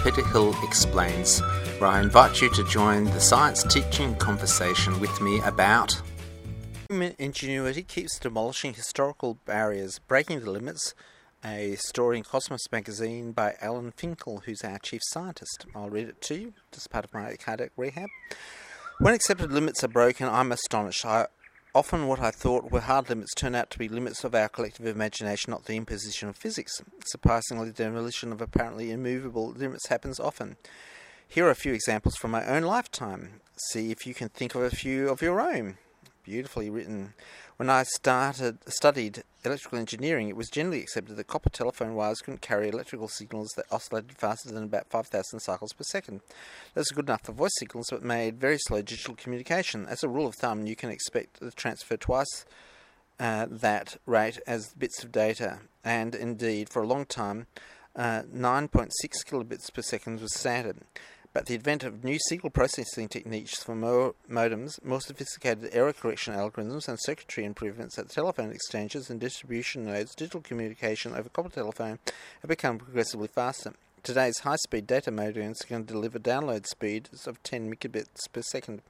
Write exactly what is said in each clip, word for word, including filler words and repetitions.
Peter Hill Explains, where I invite you to join the science teaching conversation with me about human ingenuity keeps demolishing historical barriers, breaking the limits. A story in Cosmos magazine by Alan Finkel, who's our chief scientist. I'll read it to you as part of my cardiac rehab. When accepted limits are broken, I'm astonished. I, often what I thought were hard limits turn out to be limits of our collective imagination, not the imposition of physics. Surprisingly, the demolition of apparently immovable limits happens often. Here are a few examples from my own lifetime. See if you can think of a few of your own. Beautifully written. When I started studied electrical engineering, it was generally accepted that copper telephone wires couldn't carry electrical signals that oscillated faster than about five thousand cycles per second. That's good enough for voice signals, but made very slow digital communication. As a rule of thumb, you can expect to transfer twice uh, that rate as bits of data, and indeed, for a long time, uh, nine point six kilobits per second was standard. But the advent of new signal processing techniques for mo- modems, more sophisticated error correction algorithms, and circuitry improvements at telephone exchanges and distribution nodes, digital communication over copper telephone have become progressively faster. Today's high-speed data modems can deliver download speeds of ten megabits per second.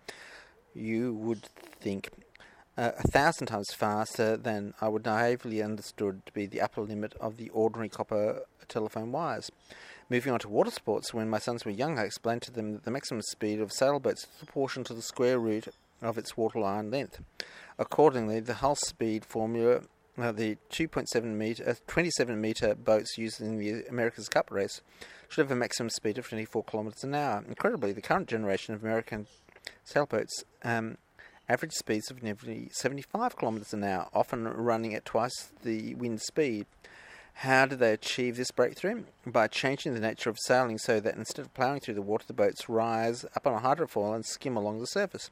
You would think uh, a thousand times faster than I would naively understood to be the upper limit of the ordinary copper telephone wires. Moving on to water sports, when my sons were young, I explained to them that the maximum speed of sailboats is proportional to the square root of its waterline length. Accordingly, the hull speed formula, uh, the two point seven meter, uh, twenty-seven meter boats used in the America's Cup race, should have a maximum speed of twenty-four kilometers an hour. Incredibly, the current generation of American sailboats um, average speeds of nearly seventy-five kilometers an hour, often running at twice the wind speed. How did they achieve this breakthrough? By changing the nature of sailing so that instead of ploughing through the water, the boats rise up on a hydrofoil and skim along the surface.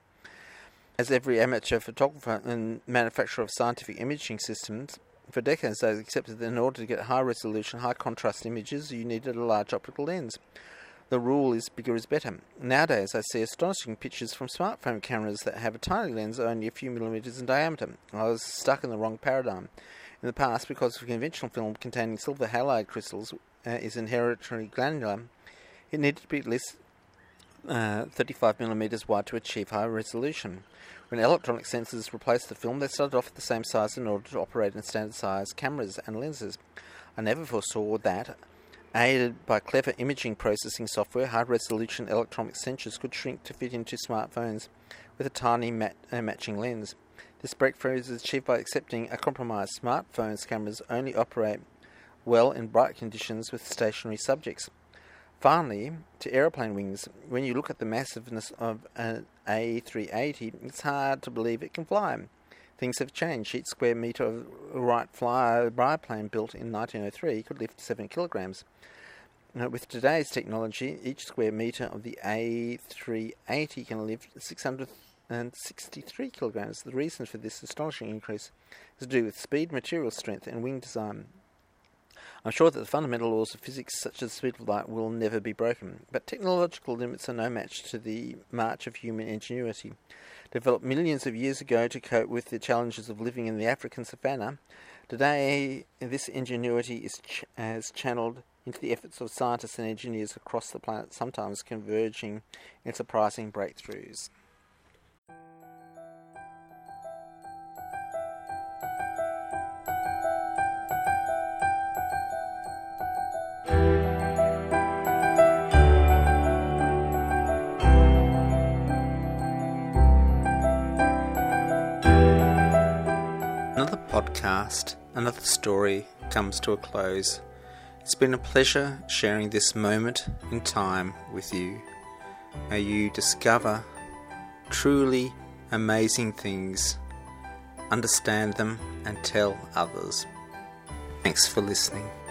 As every amateur photographer and manufacturer of scientific imaging systems, for decades they accepted that in order to get high-resolution, high-contrast images, you needed a large optical lens. The rule is bigger is better. Nowadays, I see astonishing pictures from smartphone cameras that have a tiny lens only a few millimeters in diameter. I was stuck in the wrong paradigm. In the past, because conventional film containing silver halide crystals uh, is inherently granular, it needed to be at least uh, thirty-five millimeters wide to achieve high resolution. When electronic sensors replaced the film, they started off at the same size in order to operate in standard-sized cameras and lenses. I never foresaw that, aided by clever imaging processing software, high-resolution electronic sensors could shrink to fit into smartphones with a tiny mat- uh, matching lens. This breakthrough is achieved by accepting a compromise. Smartphones cameras only operate well in bright conditions with stationary subjects. Finally, to aeroplane wings. When you look at the massiveness of an A three eighty, it's hard to believe it can fly. Things have changed. Each square metre of a Wright Flyer biplane built in nineteen oh three could lift seven kilograms. Now, with today's technology, each square metre of the A three eighty can lift six hundred and sixty-three kilograms. The reason for this astonishing increase is to do with speed, material strength, and wing design. I'm sure that the fundamental laws of physics, such as the speed of light, will never be broken, but technological limits are no match to the march of human ingenuity. Developed millions of years ago to cope with the challenges of living in the African savannah, today this ingenuity is ch- as channeled into the efforts of scientists and engineers across the planet, sometimes converging in surprising breakthroughs. Another podcast, another story comes to a close. It's been a pleasure sharing this moment in time with you. May you discover truly amazing things, understand them, and tell others. Thanks for listening.